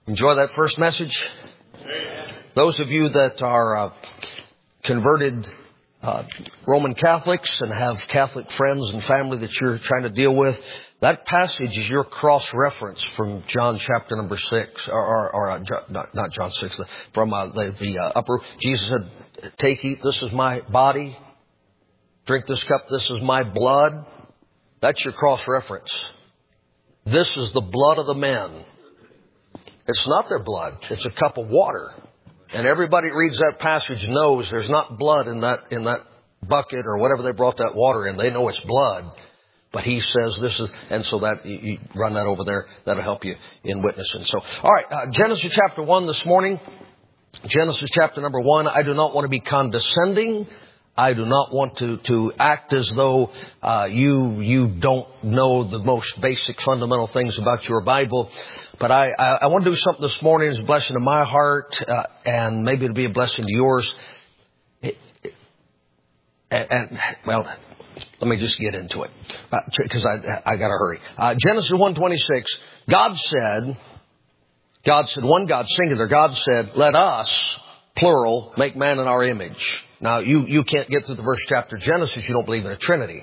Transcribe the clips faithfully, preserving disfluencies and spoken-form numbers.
Enjoy that first message. Those of you that are uh, converted uh, Roman Catholics and have Catholic friends and family that you're trying to deal with, that passage is your cross-reference from John chapter number six, or, or, or uh, not, not John six, from uh, the, the uh, upper. Jesus said, "Take, eat. This is my body. Drink this cup. This is my blood." That's your cross-reference. This is the blood of the men. It's not their blood. It's a cup of water. And everybody reads that passage knows there's not blood in that in that bucket or whatever they brought that water in. They know it's blood. But he says this is, and so that you, you run that over there. That'll help you in witnessing. So, all right, uh, Genesis chapter one this morning. Genesis chapter number one. I do not want to be condescending. I do not want to, to act as though uh, you you don't know the most basic fundamental things about your Bible. But I, I, I want to do something this morning as a blessing to my heart, uh, and maybe it'll be a blessing to yours. It, it, and, and, well, let me just get into it, because uh, I, I got to hurry. Uh, Genesis one twenty-six, God said, God said, one God, singular, God said, "Let us," plural, "make man in our image." Now, you, you can't get through the first chapter of Genesis. You don't believe in a Trinity.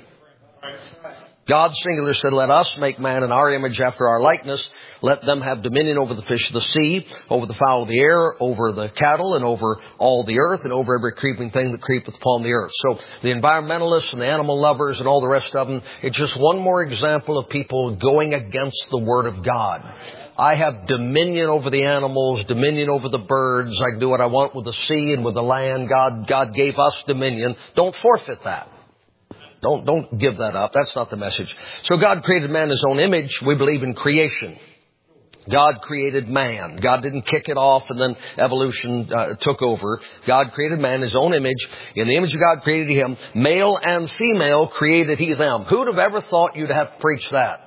God, singular, said, "Let us make man in our image after our likeness. Let them have dominion over the fish of the sea, over the fowl of the air, over the cattle, and over all the earth, and over every creeping thing that creepeth upon the earth." So the environmentalists and the animal lovers and all the rest of them, it's just one more example of people going against the Word of God. I have dominion over the animals, dominion over the birds. I can do what I want with the sea and with the land. God, God gave us dominion. Don't forfeit that. Don't, don't give that up. That's not the message. So God created man in His own image. We believe in creation. God created man. God didn't kick it off and then evolution uh, took over. God created man in His own image. In the image of God created He him. Male and female created He them. Who'd have ever thought you'd have to preach that?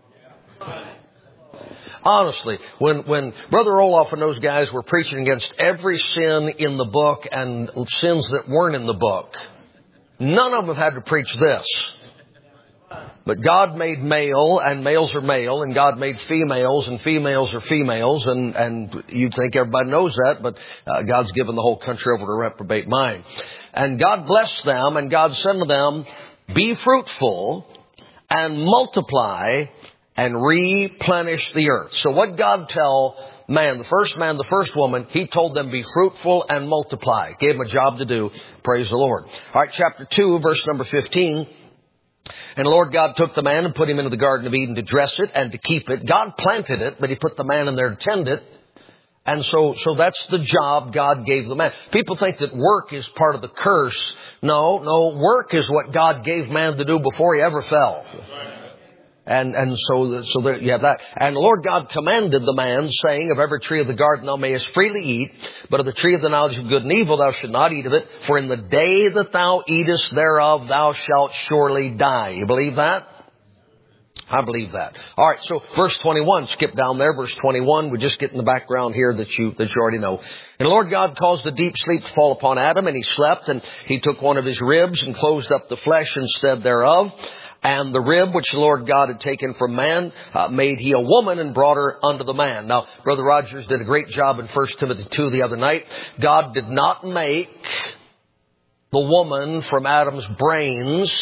Honestly, when, when Brother Olaf and those guys were preaching against every sin in the book and sins that weren't in the book, none of them had to preach this. But God made male, and males are male, and God made females, and females are females, and, and you'd think everybody knows that, but uh, God's given the whole country over to reprobate mind. And God blessed them, and God said to them, "Be fruitful, and multiply, and replenish the earth." So what God tell man, the first man, the first woman, He told them, be fruitful and multiply. Gave them a job to do. Praise the Lord. All right, chapter two, verse number fifteen. "And the Lord God took the man and put him into the Garden of Eden to dress it and to keep it." God planted it, but He put the man in there to tend it. And so, so that's the job God gave the man. People think that work is part of the curse. No, no, work is what God gave man to do before he ever fell. And, and so, so there you have that. "And the Lord God commanded the man, saying, Of every tree of the garden thou mayest freely eat, but of the tree of the knowledge of good and evil thou shalt not eat of it. For in the day that thou eatest thereof, thou shalt surely die." You believe that? I believe that. All right. So verse twenty-one, skip down there. Verse twenty-one. We're just getting the background here that you, that you already know. "And the Lord God caused a deep sleep to fall upon Adam, and he slept, and He took one of his ribs and closed up the flesh instead thereof. And the rib which the Lord God had taken from man, uh, made He a woman and brought her unto the man." Now, Brother Rogers did a great job in First Timothy two the other night. God did not make the woman from Adam's brains,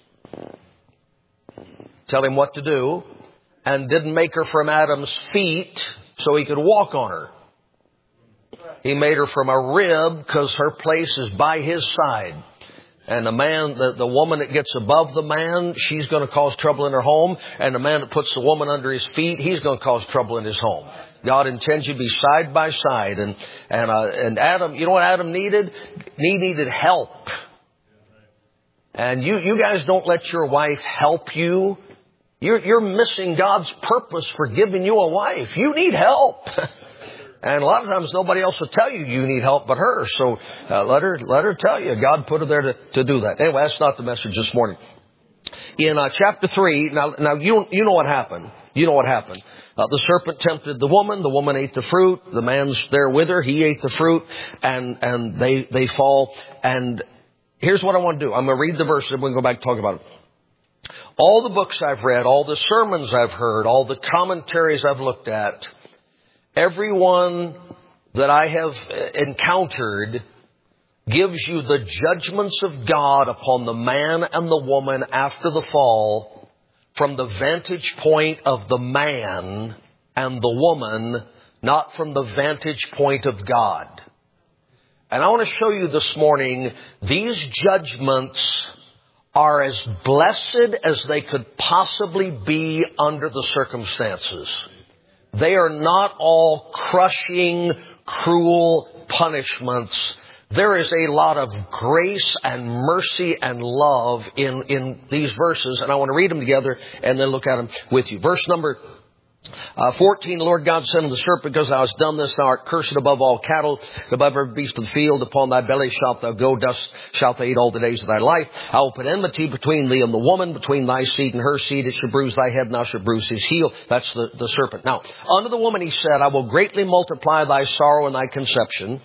tell him what to do, and didn't make her from Adam's feet so he could walk on her. He made her from a rib because her place is by his side. And the man, the, the woman that gets above the man, she's going to cause trouble in her home. And the man that puts the woman under his feet, he's going to cause trouble in his home. God intends you to be side by side. And, and, uh, and Adam, you know what Adam needed? He needed help. And you, you guys don't let your wife help you. You're, you're missing God's purpose for giving you a wife. You need help. And a lot of times nobody else will tell you you need help but her. So uh, let her let her tell you. God put her there to, to do that. Anyway, that's not the message this morning. In uh, chapter three, now now you you know what happened. You know what happened. Uh, the serpent tempted the woman. The woman ate the fruit. The man's there with her. He ate the fruit, and and they they fall. And here's what I want to do. I'm going to read the verse, and we're going to go back and talk about it. All the books I've read, all the sermons I've heard, all the commentaries I've looked at, everyone that I have encountered gives you the judgments of God upon the man and the woman after the fall from the vantage point of the man and the woman, not from the vantage point of God. And I want to show you this morning, these judgments are as blessed as they could possibly be under the circumstances. They are not all crushing, cruel punishments. There is a lot of grace and mercy and love in, in these verses. And I want to read them together and then look at them with you. Verse number Uh, fourteen, the Lord God said unto the serpent, because thou hast done this, thou art cursed above all cattle, above every beast of the field. Upon thy belly shalt thou go, dust shalt thou eat all the days of thy life. I will put enmity between thee and the woman, between thy seed and her seed. It shall bruise thy head, and thou shalt bruise his heel. That's the, the serpent. Now, unto the woman he said, I will greatly multiply thy sorrow and thy conception.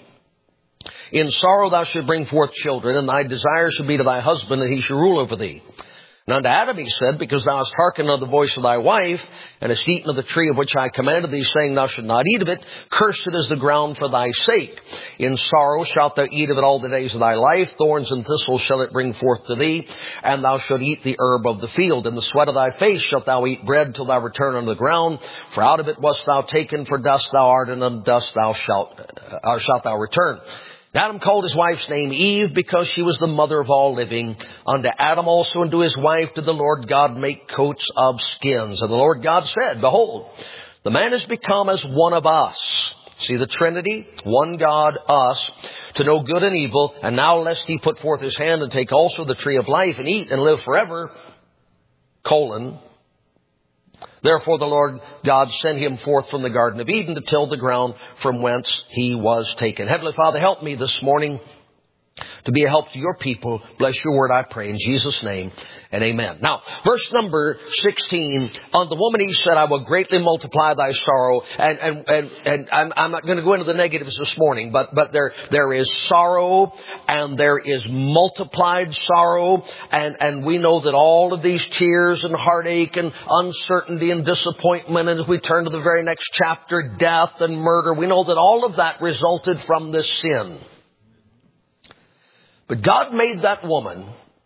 In sorrow thou shalt bring forth children, and thy desire shall be to thy husband, and he shall rule over thee. And unto Adam he said, because thou hast hearkened unto the voice of thy wife, and hast eaten of the tree of which I commanded thee, saying, thou shalt not eat of it, cursed is the ground for thy sake. In sorrow shalt thou eat of it all the days of thy life. Thorns and thistles shall it bring forth to thee, and thou shalt eat the herb of the field. In the sweat of thy face shalt thou eat bread till thou return unto the ground. For out of it wast thou taken, for dust thou art, and unto dust thou shalt, or shalt thou return. Adam called his wife's name Eve, because she was the mother of all living. Unto Adam also and to his wife did the Lord God make coats of skins. And the Lord God said, behold, the man is become as one of us. See the Trinity? One God, us, to know good and evil. And now lest he put forth his hand and take also the tree of life and eat and live forever. Colon. Therefore the Lord God sent him forth from the Garden of Eden to till the ground from whence he was taken. Heavenly Father, help me this morning to be a help to your people. Bless your word, I pray, in Jesus' name, and amen. Now, verse number sixteen, on the woman he said, I will greatly multiply thy sorrow. And, and, and, and I'm, I'm not going to go into the negatives this morning, but, but there, there is sorrow and there is multiplied sorrow. And, and we know that all of these tears and heartache and uncertainty and disappointment, and as we turn to the very next chapter, death and murder, we know that all of that resulted from this sin. But God made that woman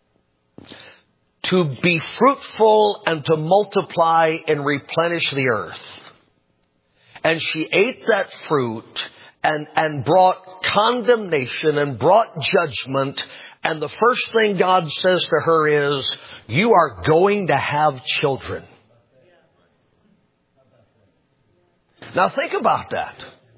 to be fruitful and to multiply and replenish the earth. And she ate that fruit and, and brought condemnation and brought judgment. And the first thing God says to her is, you are going to have children. Now think about that.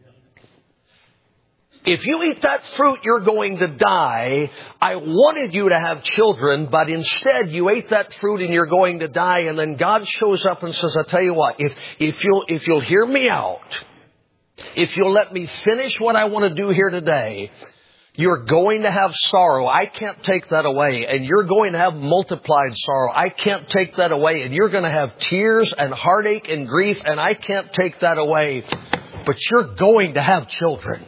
If you eat that fruit, you're going to die. I wanted you to have children, but instead you ate that fruit and you're going to die. And then God shows up and says, I'll tell you what, if, if you'll, if you'll hear me out, if you'll let me finish what I want to do here today, you're going to have sorrow. I can't take that away. And you're going to have multiplied sorrow. I can't take that away. And you're going to have tears and heartache and grief, and I can't take that away. But you're going to have children.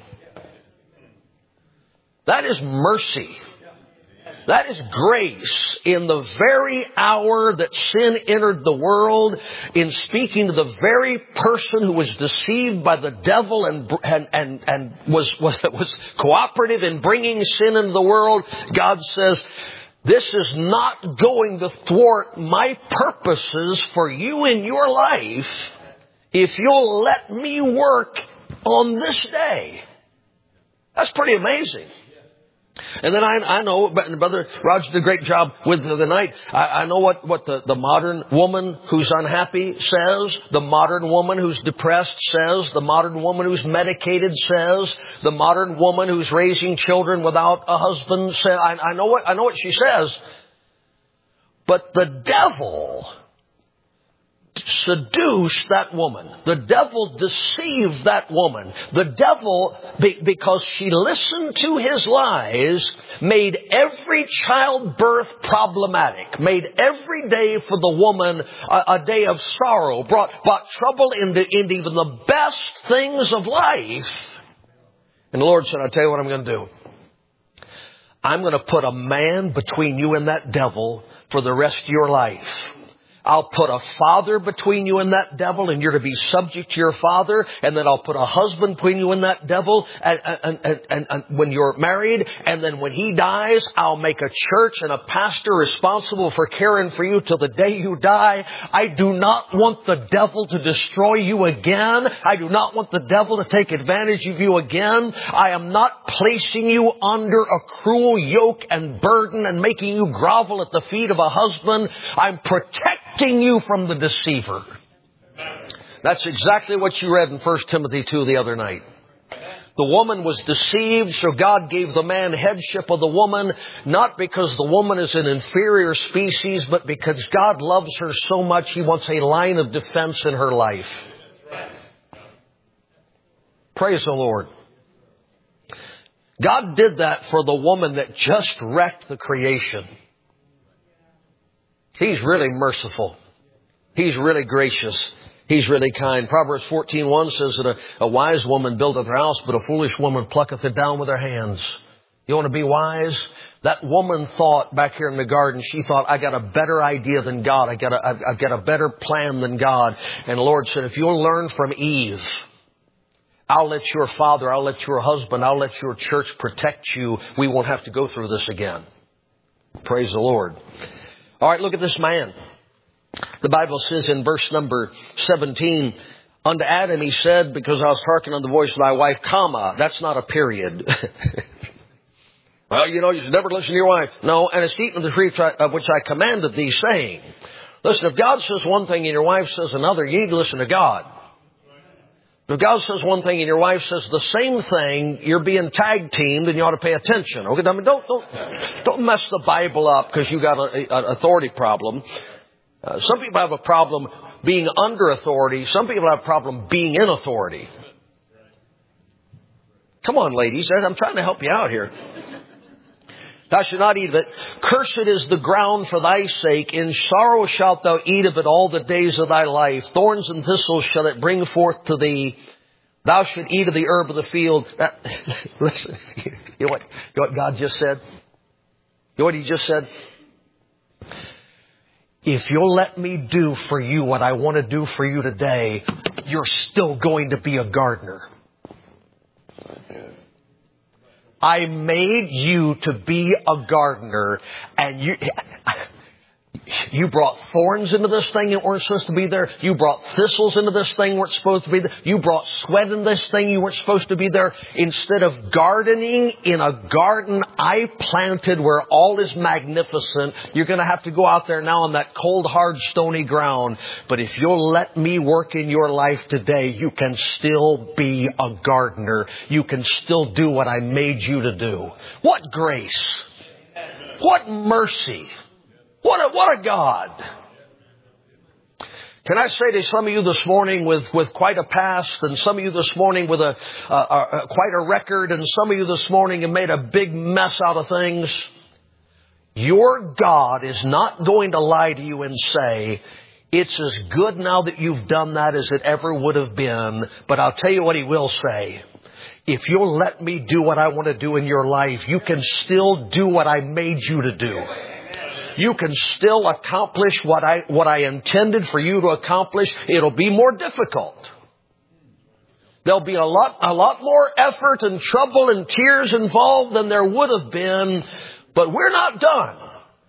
That is mercy. That is grace. In the very hour that sin entered the world, in speaking to the very person who was deceived by the devil and and and, and was, was was cooperative in bringing sin into the world, God says, this is not going to thwart my purposes for you in your life if you'll let me work on this day. That's pretty amazing. And then I, I know, Brother Roger did a great job with the night. I, I know what, what the, the modern woman who's unhappy says, the modern woman who's depressed says, the modern woman who's medicated says, the modern woman who's raising children without a husband says. I, I know what I know what she says. But the devil seduced that woman. The devil deceived that woman. The devil, because she listened to his lies, made every childbirth problematic, made every day for the woman a, a day of sorrow, brought, brought trouble into, into even the best things of life. And the Lord said, I'll tell you what I'm going to do. I'm going to put a man between you and that devil for the rest of your life. I'll put a father between you and that devil, and you're to be subject to your father. And then I'll put a husband between you and that devil and, and, and, and, and when you're married. And then when he dies, I'll make a church and a pastor responsible for caring for you till the day you die. I do not want the devil to destroy you again. I do not want the devil to take advantage of you again. I am not placing you under a cruel yoke and burden and making you grovel at the feet of a husband. I'm protecting you from the deceiver. That's exactly what you read in First Timothy two the other night. The woman was deceived, so God gave the man headship of the woman, not because the woman is an inferior species, but because God loves her so much, He wants a line of defense in her life. Praise the Lord. God did that for the woman that just wrecked the creation. He's really merciful. He's really gracious. He's really kind. Proverbs fourteen one says that a, a wise woman buildeth her house, but a foolish woman plucketh it down with her hands. You want to be wise? That woman thought back here in the garden, she thought, I got a better idea than God. I got a, I've, I've got a better plan than God. And the Lord said, if you'll learn from Eve, I'll let your father, I'll let your husband, I'll let your church protect you. We won't have to go through this again. Praise the Lord. All right, look at this man. The Bible says in verse number seventeen, unto Adam he said, because I was hearkening unto the voice of thy wife, comma, that's not a period. Well, you know, you should never listen to your wife. No, and it's eaten of the tree of which I commanded thee, saying. Listen, if God says one thing and your wife says another, you need to listen to God. If God says one thing and your wife says the same thing, you're being tag teamed and you ought to pay attention. Okay, I mean, don't don't don't mess the Bible up because you got an authority problem. Uh, some people have a problem being under authority. Some people have a problem being in authority. Come on, ladies, I'm trying to help you out here. Thou shalt not eat of it. Cursed is the ground for thy sake. In sorrow shalt thou eat of it all the days of thy life. Thorns and thistles shall it bring forth to thee. Thou shalt eat of the herb of the field. That, listen, you know what, you know what God just said? You know what He just said? If you'll let me do for you what I want to do for you today, you're still going to be a gardener. I made you to be a gardener, and you you brought thorns into this thing that weren't supposed to be there. You brought thistles into this thing that weren't supposed to be there. You brought sweat in this thing you weren't supposed to be there. Instead of gardening in a garden I planted where all is magnificent, you're going to have to go out there now on that cold, hard, stony ground. But if you'll let me work in your life today, you can still be a gardener. You can still do what I made you to do. What grace! What mercy! What a, what a God. Can I say to some of you this morning with, with quite a past, and some of you this morning with a, a, a quite a record, and some of you this morning have made a big mess out of things, your God is not going to lie to you and say, it's as good now that you've done that as it ever would have been. But I'll tell you what He will say. If you'll let me do what I want to do in your life, you can still do what I made you to do. You can still accomplish what I, what I intended for you to accomplish. It'll be more difficult. There'll be a lot, a lot more effort and trouble and tears involved than there would have been. But we're not done.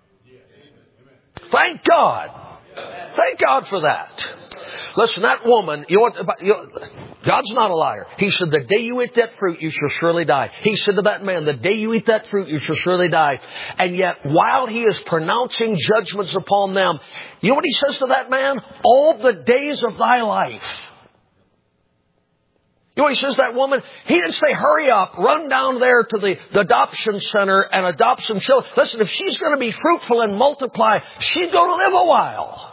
Thank God. Thank God for that. Listen, that woman, you know what, you know, God's not a liar. He said, the day you eat that fruit, you shall surely die. He said to that man, the day you eat that fruit, you shall surely die. And yet, while He is pronouncing judgments upon them, you know what He says to that man? All the days of thy life. You know what He says to that woman? He didn't say, hurry up, run down there to the, the adoption center and adopt some children. Listen, if she's going to be fruitful and multiply, she's going to live a while.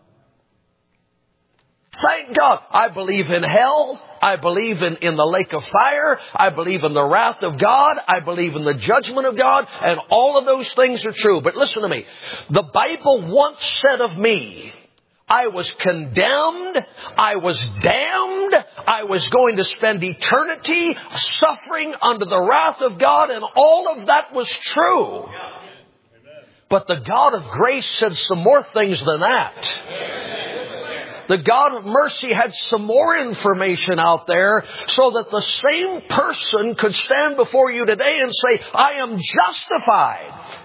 Thank God. I believe in hell. I believe in, in the lake of fire. I believe in the wrath of God. I believe in the judgment of God. And all of those things are true. But listen to me. The Bible once said of me, I was condemned. I was damned. I was going to spend eternity suffering under the wrath of God. And all of that was true. But the God of grace said some more things than that. The God of mercy had some more information out there so that the same person could stand before you today and say, I am justified.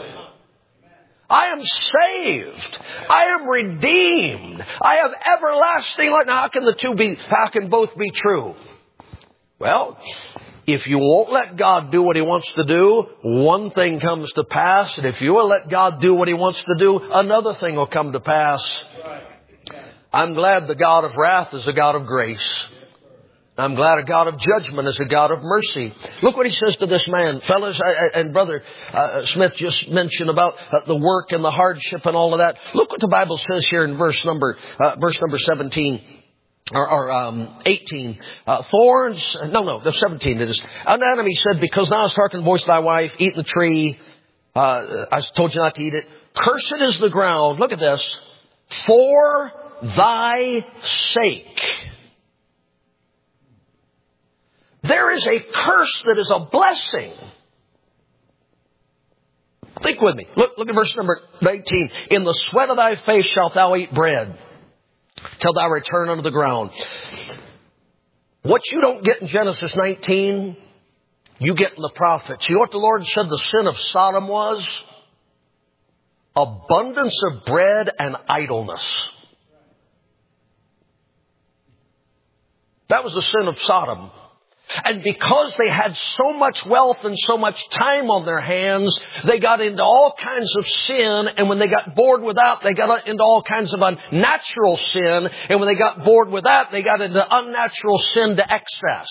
I am saved. I am redeemed. I have everlasting life. Now, how can the two be, how can both be true? Well, if you won't let God do what He wants to do, one thing comes to pass. And if you will let God do what He wants to do, another thing will come to pass. I'm glad the God of wrath is a God of grace. I'm glad a God of judgment is a God of mercy. Look what He says to this man. Fellas, I, I, and Brother uh, Smith just mentioned about uh, the work and the hardship and all of that. Look what the Bible says here in verse number, uh, verse number seventeen. Or, or um, eighteen. Uh, thorns. No, no, the seventeen it is. Unto Adam He said, because thou hast hearkened the voice of thy wife, eat the tree. Uh, I told you not to eat it. Cursed is the ground. Look at this. For thy sake. There is a curse that is a blessing. Think with me. Look, look at verse number eighteen. In the sweat of thy face shalt thou eat bread, till thou return unto the ground. What you don't get in Genesis nineteen, you get in the prophets. You know what the Lord said the sin of Sodom was? Abundance of bread and idleness. That was the sin of Sodom. And because they had so much wealth and so much time on their hands, they got into all kinds of sin. And when they got bored with that, they got into all kinds of unnatural sin. And when they got bored with that, they got into unnatural sin to excess.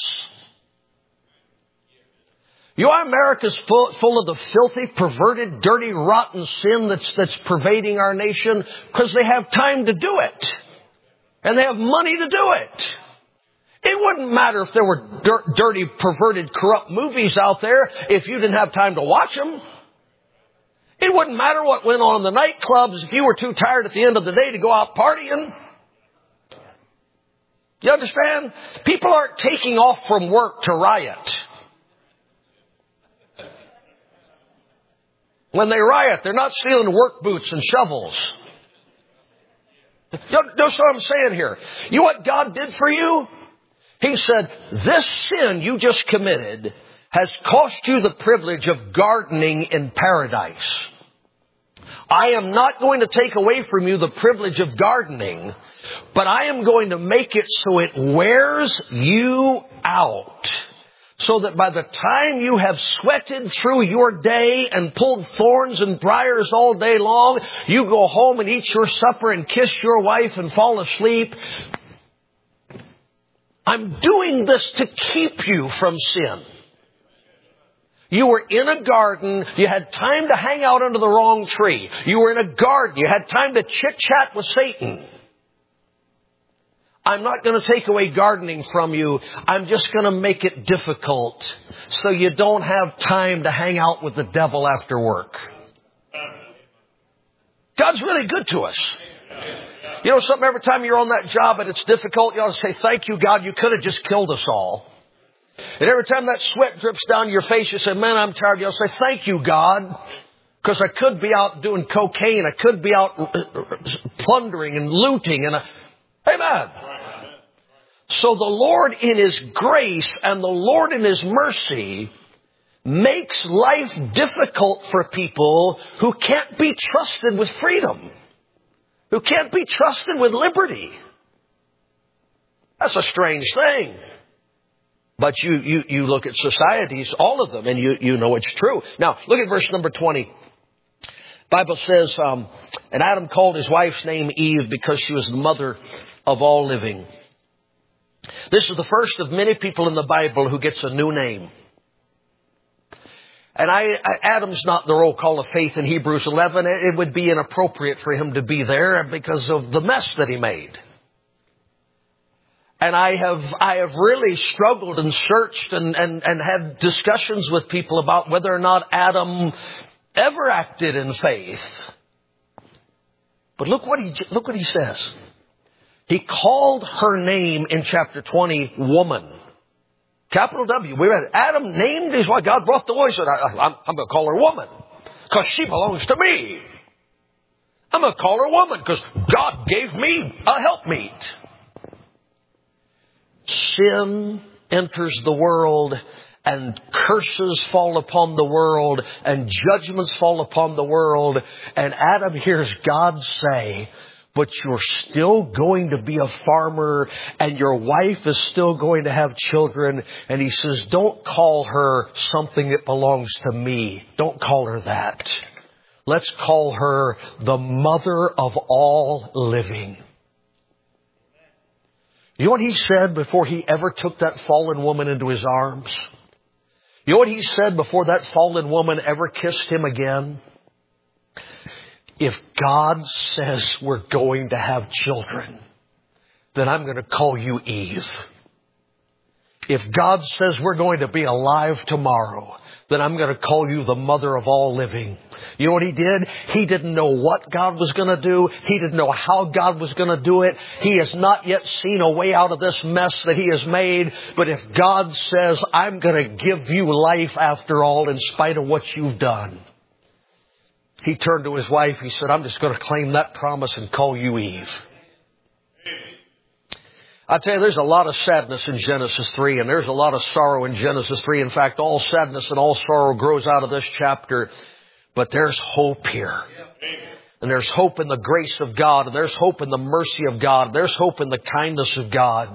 You know, America's full, full of the filthy, perverted, dirty, rotten sin that's, that's pervading our nation because they have time to do it. And they have money to do it. It wouldn't matter if there were dirt, dirty, perverted, corrupt movies out there if you didn't have time to watch them. It wouldn't matter what went on in the nightclubs if you were too tired at the end of the day to go out partying. You understand? People aren't taking off from work to riot. When they riot, they're not stealing work boots and shovels. Notice what I'm saying here. You know what God did for you? He said, this sin you just committed has cost you the privilege of gardening in paradise. I am not going to take away from you the privilege of gardening, but I am going to make it so it wears you out. So that by the time you have sweated through your day and pulled thorns and briars all day long, you go home and eat your supper and kiss your wife and fall asleep. I'm doing this to keep you from sin. You were in a garden. You had time to hang out under the wrong tree. You were in a garden. You had time to chit-chat with Satan. I'm not going to take away gardening from you. I'm just going to make it difficult so you don't have time to hang out with the devil after work. God's really good to us. You know something, every time you're on that job and it's difficult, you ought to say, thank you, God, you could have just killed us all. And every time that sweat drips down your face, you say, man, I'm tired. You ought to say, thank you, God, because I could be out doing cocaine. I could be out plundering and looting. And I... Amen. So the Lord in His grace and the Lord in His mercy makes life difficult for people who can't be trusted with freedom. Who can't be trusted with liberty. That's a strange thing. But you, you, you look at societies, all of them, and you, you know it's true. Now, look at verse number twenty. Bible says, um, and Adam called his wife's name Eve because she was the mother of all living. This is the first of many people in the Bible who gets a new name. And I, I, Adam's not the roll call of faith in Hebrews eleven. It would be inappropriate for him to be there because of the mess that he made. And I have, I have really struggled and searched and, and, and had discussions with people about whether or not Adam ever acted in faith. But look what he, look what he says. He called her name in chapter twenty, woman. Capital W. We read it. Adam named his wife. God brought the voice. Said, I'm, I'm going to call her woman. because she belongs to me. I'm going to call her woman because God gave me a helpmeet. Sin enters the world and curses fall upon the world and judgments fall upon the world. And Adam hears God say, but you're still going to be a farmer and your wife is still going to have children. And he says, don't call her something that belongs to me. Don't call her that. Let's call her the mother of all living. You know what he said before he ever took that fallen woman into his arms? You know what he said before that fallen woman ever kissed him again? If God says we're going to have children, then I'm going to call you Eve. If God says we're going to be alive tomorrow, then I'm going to call you the mother of all living. You know what he did? He didn't know what God was going to do. He didn't know how God was going to do it. He has not yet seen a way out of this mess that he has made. But if God says, I'm going to give you life after all, in spite of what you've done. He turned to his wife. He said, I'm just going to claim that promise and call you Eve. I tell you, there's a lot of sadness in Genesis three, and there's a lot of sorrow in Genesis three. In fact, all sadness and all sorrow grows out of this chapter. But there's hope here. And there's hope in the grace of God. And there's hope in the mercy of God. And there's hope in the kindness of God.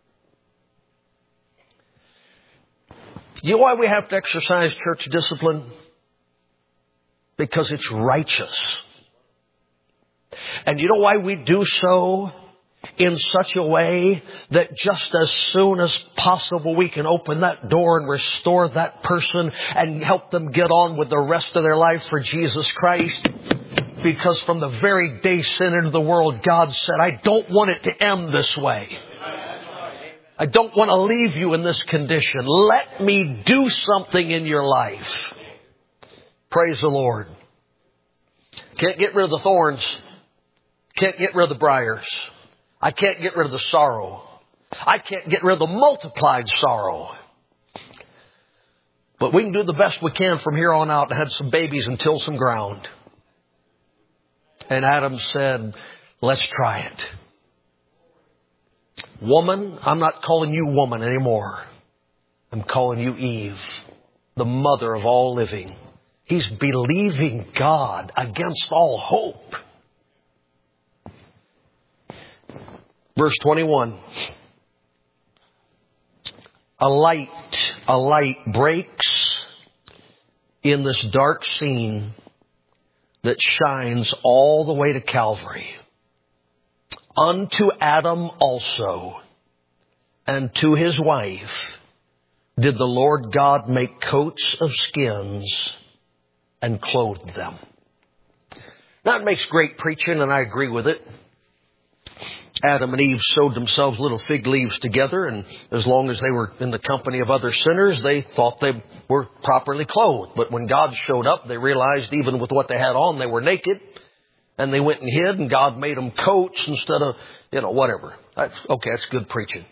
You know why we have to exercise church discipline? Because it's righteous. And you know why we do so? In such a way that just as soon as possible we can open that door and restore that person and help them get on with the rest of their life for Jesus Christ. Because from the very day sin entered the world, God said, I don't want it to end this way. I don't want to leave you in this condition. Let me do something in your life. Praise the Lord. Can't get rid of the thorns. Can't get rid of the briars. I can't get rid of the sorrow. I can't get rid of the multiplied sorrow. But we can do the best we can from here on out and have some babies and till some ground. And Adam said, let's try it. Woman, I'm not calling you woman anymore. I'm calling you Eve, the mother of all living. He's believing God against all hope. Verse twenty-one. A light, a light breaks in this dark scene that shines all the way to Calvary. Unto Adam also, and to his wife, did the Lord God make coats of skins and clothed them. Now it makes great preaching, and I agree with it. Adam and Eve sewed themselves little fig leaves together, and as long as they were in the company of other sinners, they thought they were properly clothed. But when God showed up, they realized even with what they had on, they were naked, and they went and hid, and God made them coats instead of, you know, whatever. That's, okay, that's good preaching.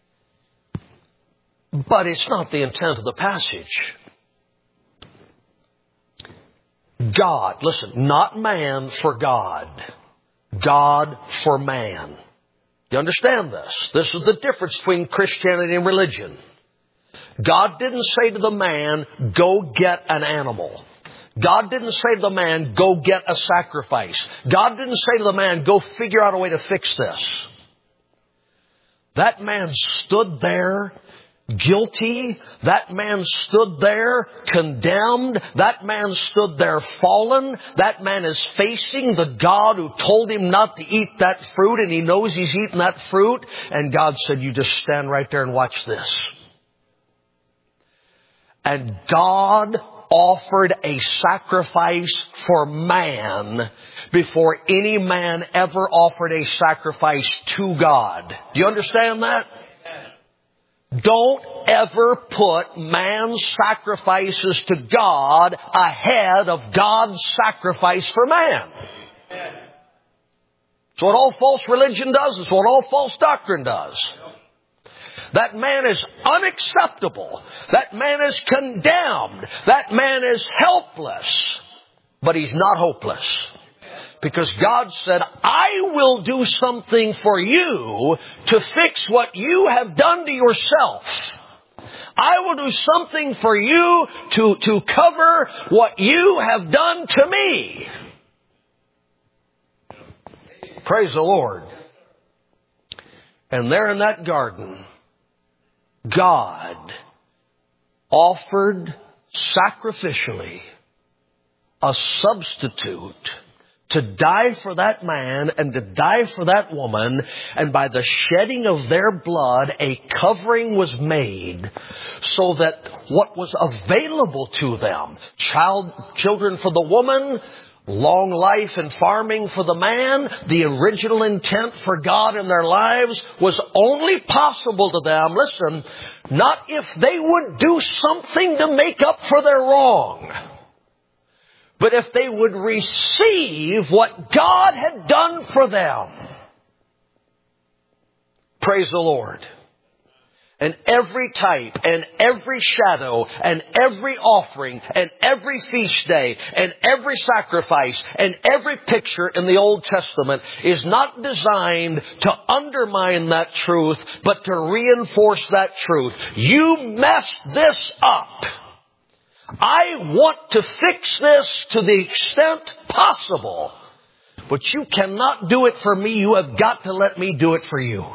But it's not the intent of the passage. God, listen, not man for God. God for man. You understand this? This is the difference between Christianity and religion. God didn't say to the man, go get an animal. God didn't say to the man, go get a sacrifice. God didn't say to the man, go figure out a way to fix this. That man stood there guilty. That man stood there condemned. That man stood there fallen. That man is facing the God who told him not to eat that fruit, and he knows he's eaten that fruit. And God said, you just stand right there and watch this. And God offered a sacrifice for man before any man ever offered a sacrifice to God. Do you understand that? Don't ever put man's sacrifices to God ahead of God's sacrifice for man. It's what all false religion does. It's what all false doctrine does. That man is unacceptable. That man is condemned. That man is helpless. But He's not hopeless. Because God said, I will do something for you to fix what you have done to yourself. I will do something for you to, to cover what you have done to me. Praise the Lord. And there in that garden, God offered sacrificially a substitute to die for that man and to die for that woman. And by the shedding of their blood, a covering was made so that what was available to them, child, children for the woman, long life and farming for the man, the original intent for God in their lives was only possible to them, listen, not if they would do something to make up for their wrong, but if they would receive what God had done for them. Praise the Lord. And every type and every shadow and every offering and every feast day and every sacrifice and every picture in the Old Testament is not designed to undermine that truth, but to reinforce that truth. You messed this up. I want to fix this to the extent possible, but you cannot do it for me. You have got to let me do it for you.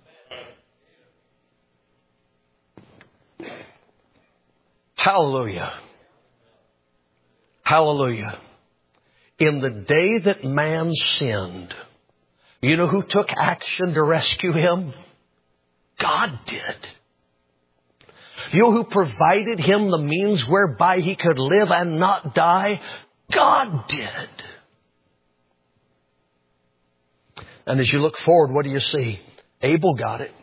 Hallelujah. Hallelujah. In the day that man sinned, you know who took action to rescue him? God did. You know who provided him the means whereby he could live and not die? God did. And as you look forward, what do you see? Abel got it.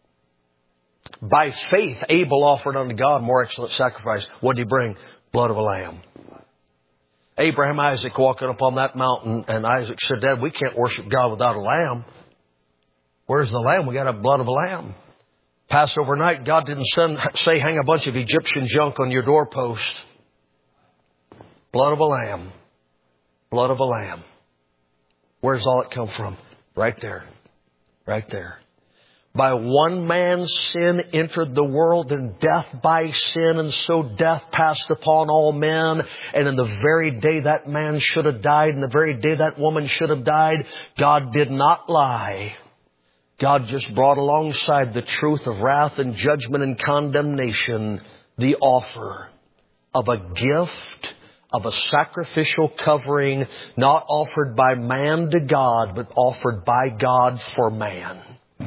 By faith, Abel offered unto God more excellent sacrifice. What did he bring? Blood of a lamb. Abraham, Isaac walking up on that mountain, and Isaac said, Dad, we can't worship God without a lamb. Where's the lamb? We got to have blood of a lamb. Passover night, God didn't send, say hang a bunch of Egyptian junk on your doorpost. Blood of a lamb. Blood of a lamb. Where's all it come from? Right there. Right there. By one man's sin entered the world, and death by sin, and so death passed upon all men. And in the very day that man should have died, and the very day that woman should have died, God did not lie. God just brought alongside the truth of wrath and judgment and condemnation the offer of a gift, of a sacrificial covering, not offered by man to God, but offered by God for man.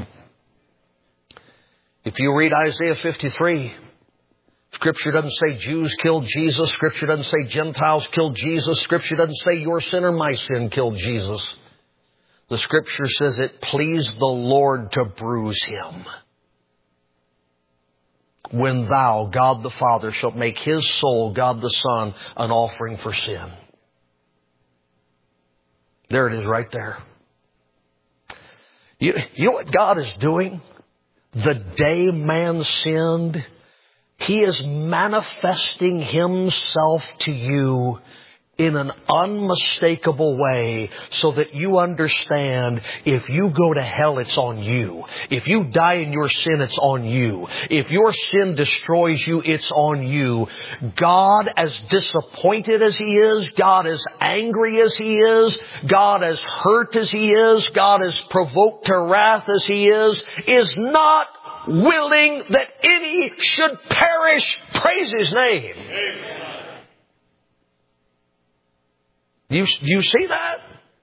If you read Isaiah fifty-three, Scripture doesn't say Jews killed Jesus. Scripture doesn't say Gentiles killed Jesus. Scripture doesn't say your sin or my sin killed Jesus. The Scripture says it pleased the Lord to bruise Him. When thou, God the Father, shalt make His soul, God the Son, an offering for sin. There it is right there. You, you know what God is doing? The day man sinned, He is manifesting Himself to you in an unmistakable way so that you understand if you go to hell, it's on you. If you die in your sin, it's on you. If your sin destroys you, it's on you. God, as disappointed as He is, God as angry as He is, God as hurt as He is, God as provoked to wrath as He is, is not willing that any should perish. Praise His name. Amen. You, you see that?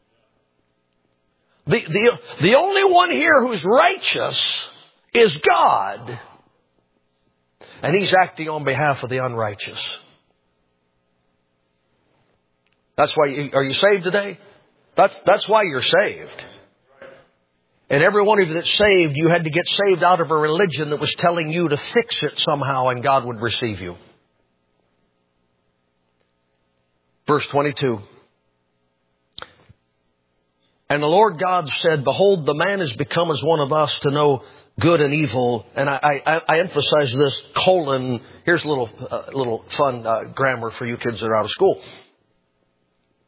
The, the, the only one here who's righteous is God. And He's acting on behalf of the unrighteous. That's why, you, are you saved today? That's, that's why you're saved. And every one of you that's saved, you had to get saved out of a religion that was telling you to fix it somehow and God would receive you. Verse twenty-two. And the Lord God said, behold, the man is become as one of us to know good and evil. And I, I, I emphasize this, colon. Here's a little, uh, little fun uh, grammar for you kids that are out of school.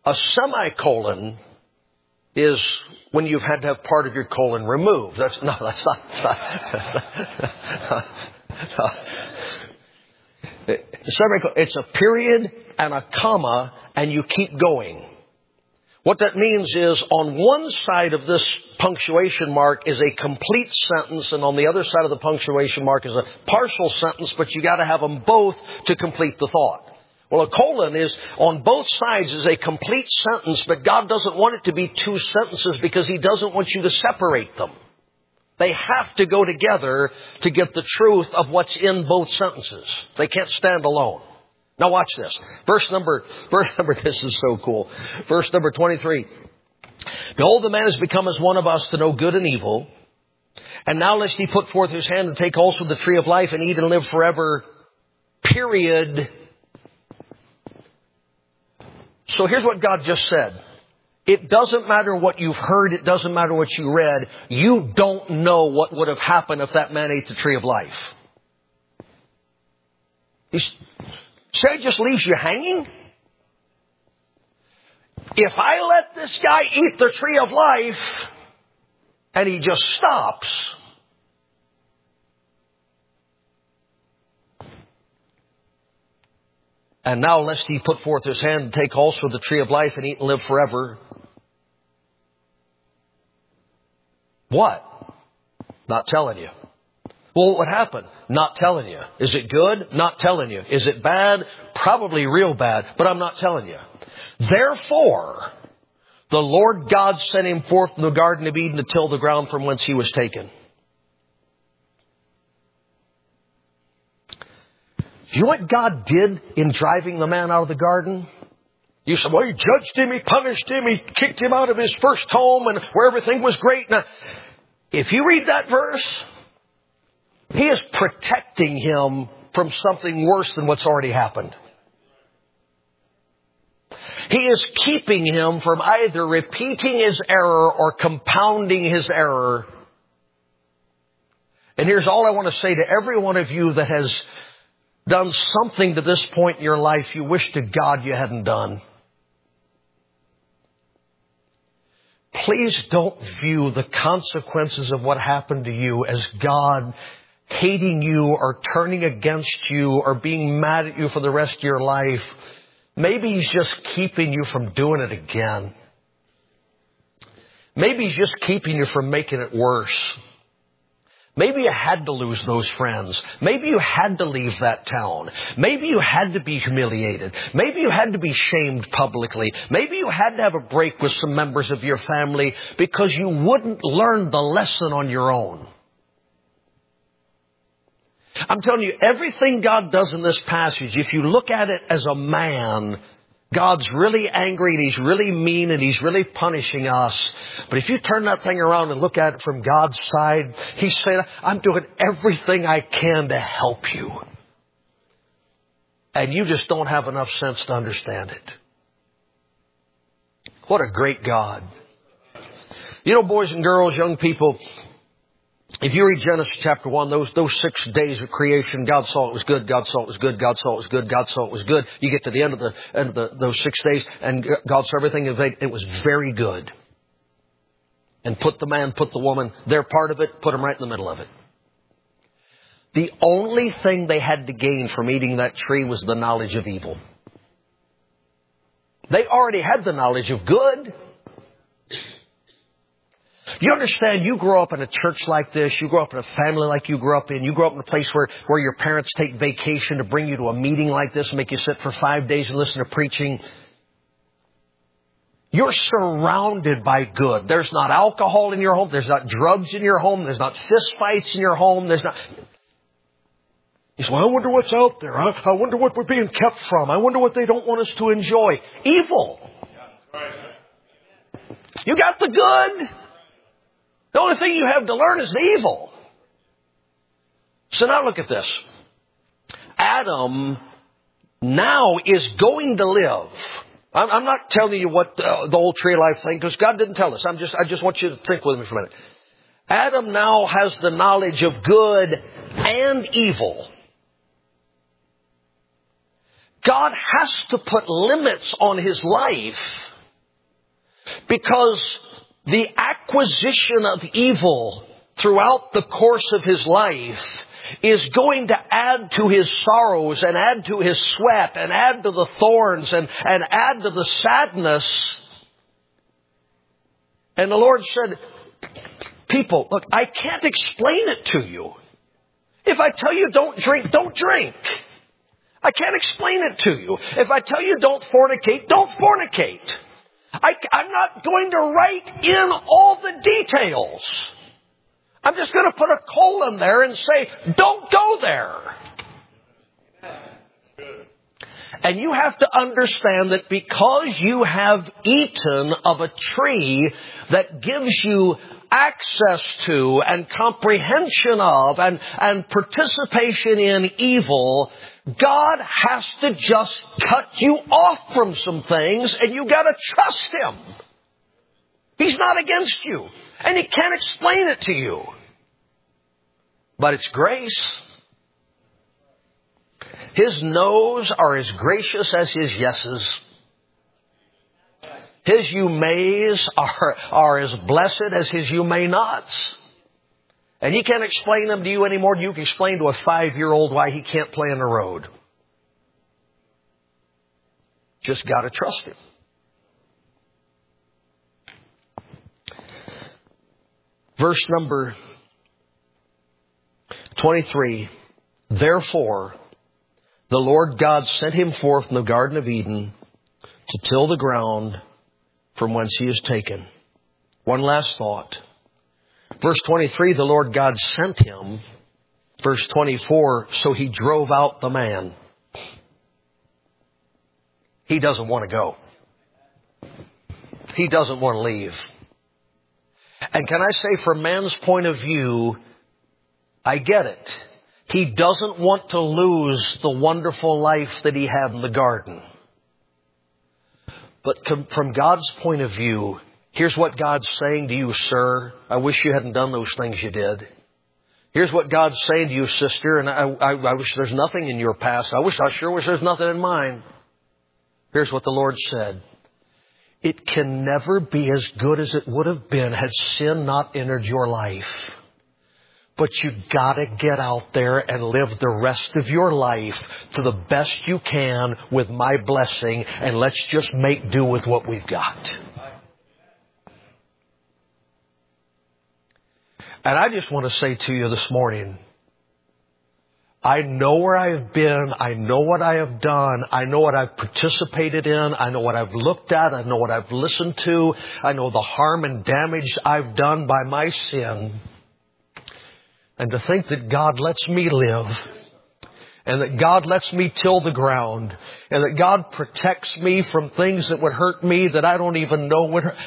A semicolon is when you've had to have part of your colon removed. That's no, that's not. That's not, that's not semicolon. It's a period and a comma, and you keep going. What that means is on one side of this punctuation mark is a complete sentence, and on the other side of the punctuation mark is a partial sentence, but you got to have them both to complete the thought. Well, a colon is on both sides is a complete sentence, but God doesn't want it to be two sentences because He doesn't want you to separate them. They have to go together to get the truth of what's in both sentences. They can't stand alone. Now watch this. Verse number, verse number, this is so cool. Verse number twenty-three. Behold, the man has become as one of us to know good and evil. And now lest he put forth his hand and take also the tree of life and eat and live forever. Period. So here's what God just said. It doesn't matter what you've heard. It doesn't matter what you read. You don't know what would have happened if that man ate the tree of life. He's, say it just leaves you hanging? If I let this guy eat the tree of life and he just stops, and now lest he put forth his hand and take also the tree of life and eat and live forever. What? Not telling you. Well, what happened? Not telling you. Is it good? Not telling you. Is it bad? Probably real bad, but I'm not telling you. Therefore, the Lord God sent him forth from the Garden of Eden to till the ground from whence he was taken. Do you know what God did in driving the man out of the garden? You said, well, He judged him, He punished him, He kicked him out of his first home and where everything was great. Now, if you read that verse, He is protecting him from something worse than what's already happened. He is keeping him from either repeating his error or compounding his error. And here's all I want to say to every one of you that has done something to this point in your life you wish to God you hadn't done. Please don't view the consequences of what happened to you as God hating you or turning against you or being mad at you for the rest of your life. Maybe He's just keeping you from doing it again. Maybe He's just keeping you from making it worse. Maybe you had to lose those friends. Maybe you had to leave that town. Maybe you had to be humiliated. Maybe you had to be shamed publicly. Maybe you had to have a break with some members of your family because you wouldn't learn the lesson on your own. I'm telling you, everything God does in this passage, if you look at it as a man, God's really angry and He's really mean and He's really punishing us. But if you turn that thing around and look at it from God's side, He's saying, I'm doing everything I can to help you. And you just don't have enough sense to understand it. What a great God. You know, boys and girls, young people, if you read Genesis chapter one, those those six days of creation, God saw it was good, God saw it was good, God saw it was good, God saw it was good. You get to the end of the end of the, those six days, and God saw everything, and it was very good. And put the man, put the woman, their part of it, put them right in the middle of it. The only thing they had to gain from eating that tree was the knowledge of evil. They already had the knowledge of good. You understand, you grow up in a church like this, you grow up in a family like you grew up in, you grow up in a place where, where your parents take vacation to bring you to a meeting like this and make you sit for five days and listen to preaching. You're surrounded by good. There's not alcohol in your home. There's not drugs in your home. There's not fist fights in your home. There's not... You say, well, I wonder what's out there. I, I wonder what we're being kept from. I wonder what they don't want us to enjoy. Evil. You got the good. The only thing you have to learn is the evil. So now look at this. Adam now is going to live. I'm, I'm not telling you what uh, the old tree of life thing, because God didn't tell us. I'm just, I just want you to think with me for a minute. Adam now has the knowledge of good and evil. God has to put limits on his life Because the acquisition of evil throughout the course of his life is going to add to his sorrows and add to his sweat and add to the thorns and, and add to the sadness. And the Lord said, people, look, I can't explain it to you. If I tell you don't drink, don't drink. I can't explain it to you. If I tell you don't fornicate, don't fornicate. I, I'm not going to write in all the details. I'm just going to put a colon there and say, don't go there. And you have to understand that because you have eaten of a tree that gives you access to and comprehension of and, and participation in evil, God has to just cut you off from some things, and you got to trust Him. He's not against you, and He can't explain it to you. But it's grace. His no's are as gracious as His yeses. His you mays are, are as blessed as His you may nots. And He can't explain them to you any more than you can explain to a five-year-old why he can't play on the road. Just got to trust Him. Verse number twenty-three. Therefore, the Lord God sent him forth in the Garden of Eden to till the ground from whence he is taken. One last thought. Verse twenty-three, the Lord God sent him. Verse twenty-four, so he drove out the man. He doesn't want to go. He doesn't want to leave. And can I say, from man's point of view, I get it. He doesn't want to lose the wonderful life that he had in the garden. But from God's point of view, here's what God's saying to you, sir. I wish you hadn't done those things you did. Here's what God's saying to you, sister. And I, I, I wish there's nothing in your past. I wish, I sure wish there's nothing in mine. Here's what the Lord said. It can never be as good as it would have been had sin not entered your life. But you gotta get out there and live the rest of your life to the best you can with my blessing, and let's just make do with what we've got. And I just want to say to you this morning, I know where I have been. I know what I have done. I know what I've participated in. I know what I've looked at. I know what I've listened to. I know the harm and damage I've done by my sin. And to think that God lets me live, and that God lets me till the ground, and that God protects me from things that would hurt me that I don't even know would hurt.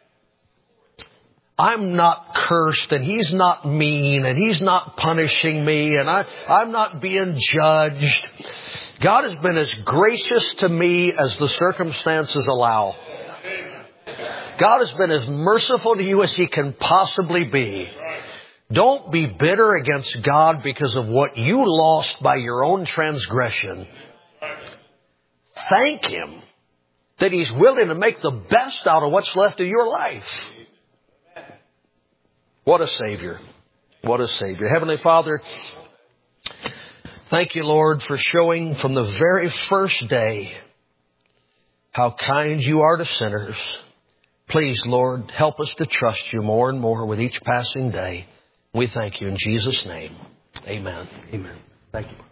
I'm not cursed, and He's not mean, and He's not punishing me, and I, I'm not being judged. God has been as gracious to me as the circumstances allow. God has been as merciful to you as He can possibly be. Don't be bitter against God because of what you lost by your own transgression. Thank Him that He's willing to make the best out of what's left of your life. What a Savior. What a Savior. Heavenly Father, thank you, Lord, for showing from the very first day how kind you are to sinners. Please, Lord, help us to trust you more and more with each passing day. We thank you in Jesus' name. Amen. Amen. Thank you.